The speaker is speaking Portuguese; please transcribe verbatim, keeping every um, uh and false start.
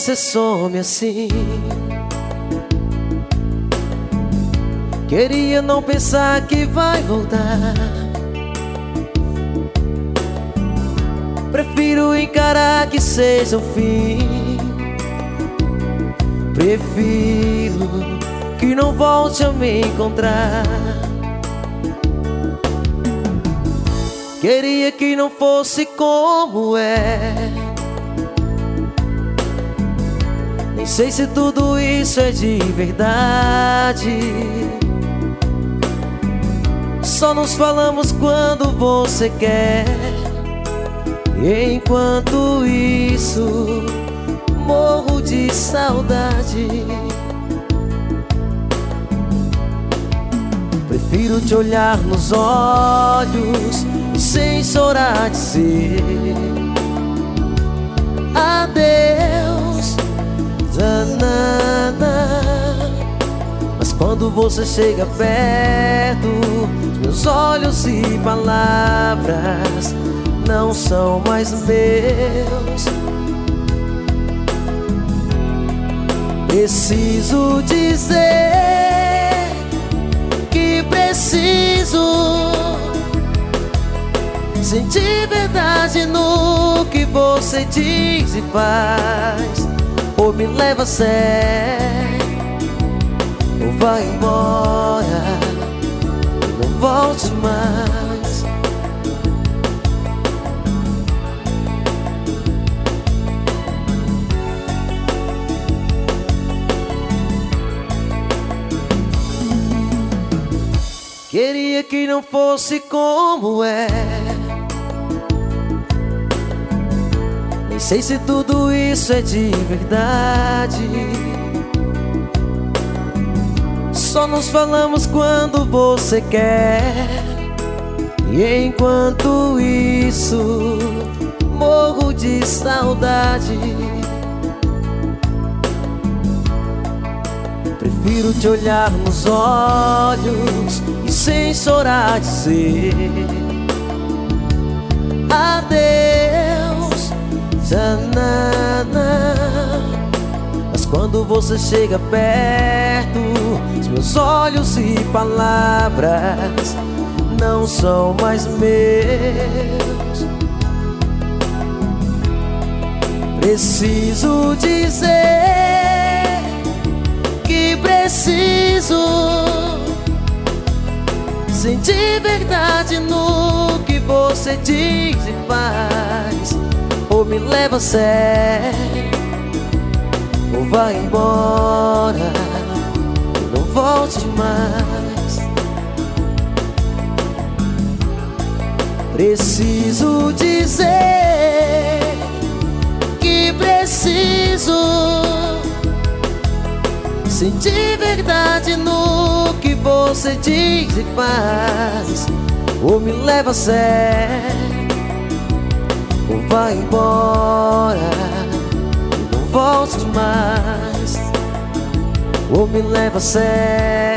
você some assim. Queria não pensar que vai voltar. Prefiro encarar que seja o fim. Prefiro que não volte a me encontrar. Queria que não fosse como é. Nem sei se tudo isso é de verdade. Só nos falamos quando você quer. E enquanto isso, morro de saudade. Prefiro te olhar nos olhos sem chorar, dizer adeus, zanana. Mas quando você chega perto, meus olhos e palavras não são mais meus. Preciso dizer que preciso sentir verdade no que você diz e faz. Ou me leva a sério, ou vai embora, não volte mais. Queria que não fosse como é. Nem sei se tudo isso é de verdade. Só nos falamos quando você quer. E enquanto isso, morro de saudade. Prefiro te olhar nos olhos e sem chorar dizer adeus, zanana. Mas quando você chega perto, os meus olhos e palavras não são mais meus. Preciso dizer que preciso sentir verdade no que você diz e faz. Ou me leva a sério, ou vai embora, não volte mais. Preciso dizer que preciso sentir verdade no que você diz e faz. Ou me leva a sério, ou vai embora, não volte mais. Ou me leva a sério,